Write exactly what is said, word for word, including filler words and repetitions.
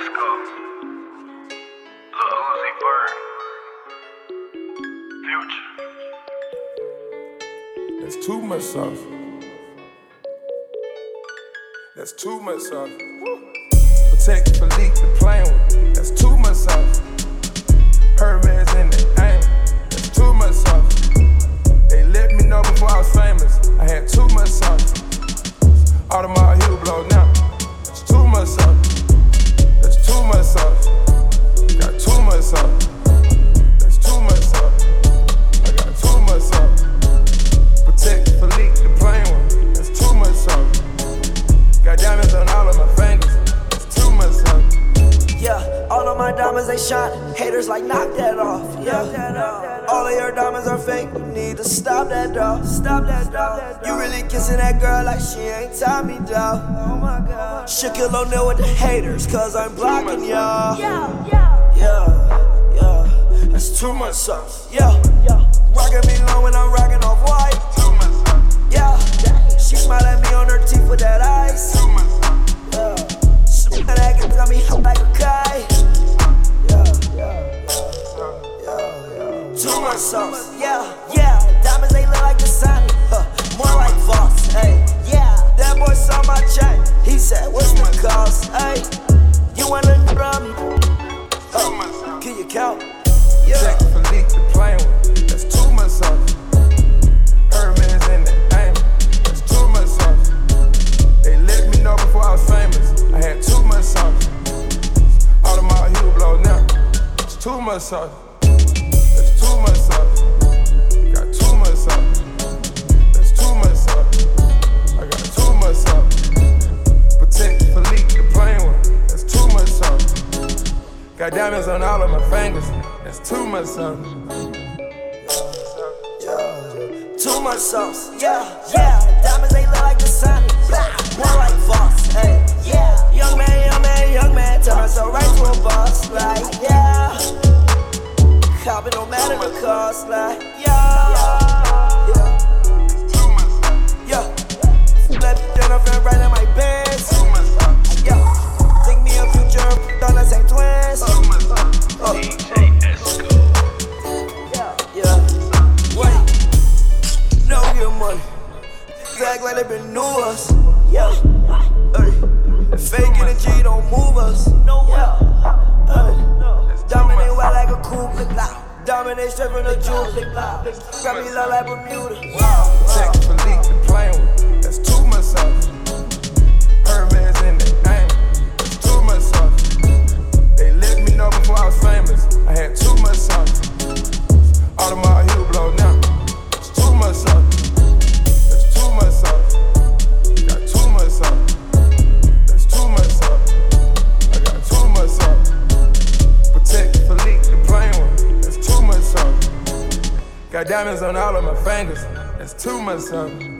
Esco, Lil Uzi Vert, Future. That's too much sauce. That's too much sauce. Protect Philippe the plane with. That's too much sauce. Hermes in the aim. That's too much sauce. They let me know before I was famous. I had too much sauce. Audemars heel blow now. That's too much sauce. That's too much sauce. Got too much sauce. That's too much sauce. I got too much sauce. Protect Philippe the plane one. That's too much sauce. Got diamonds on all of my fingers. That's too much sauce. Yeah, all of my diamonds they shine. Haters like knock that off. Yeah, all of your diamonds are fake. You need to stop that dog. Stop that dog. You really kissing that girl like she ain't Tommy dog. Oh my God. Shaquille O'Neal with the haters, cause I'm blocking y'all. Yeah, yeah, yeah, yeah. That's too much sauce. Yeah, yeah. Rockin' me low when I'm rockin' off white. Too much sauce. Yeah, she smile at me on her teeth with that ice. Too much sauce. Yeah, she that got me hot like a kite. Yeah, yeah, yeah, yeah. Too much sauce. Yeah, yeah. Diamonds they look like the sun. Huh. More like Voss. Hey, yeah. That boy saw my chain. He said, "What's the cost?" Hey, you wanna rub me? Huh. Can you count? Yeah. Check Philippe the plane one. That's too much sauce. Hermes in the aim. That's too much sauce. They let me know before I was famous. I had too much sauce. Audemars heel blow now. It's too much sauce. That's too much sauce. Got too much sauce. That's too much sauce. I got too much sauce. Protect Philippe the plane one. That's too much sauce. Got diamonds on all of my fingers. That's too much sauce. Too much sauce, yeah, yeah. Diamonds they look like the sun. More like Voss, hey, yeah. Young man, young man, young man, turn myself right to a boss, like, yeah. Copping no matter the cost, like, yeah, yeah, yeah. Let me turn off and right in my beds, yeah. Think me a future, don't let's say twins. Uh, D J Esco. yeah, yeah. Wait. No real money. Act like they been new us. Yeah. Hey. Fake energy don't move us. No. Yeah. Hey. Dominate well like a cool click loud. Dominate straight from the jewel click loud. Grab me low like Bermuda. Check Philippe the plane one. That's too much sauce. Hermes in the aim. That's too much sauce. They let me know before I was famous. I had too much sauce. Audemars heel blow now. It's too much sauce. That's too much sauce. Got too much sauce. That's too much sauce. I got too much sauce. Protect Philippe the plane one. That's too much sauce. Got diamonds on all of my fingers. That's too much sauce.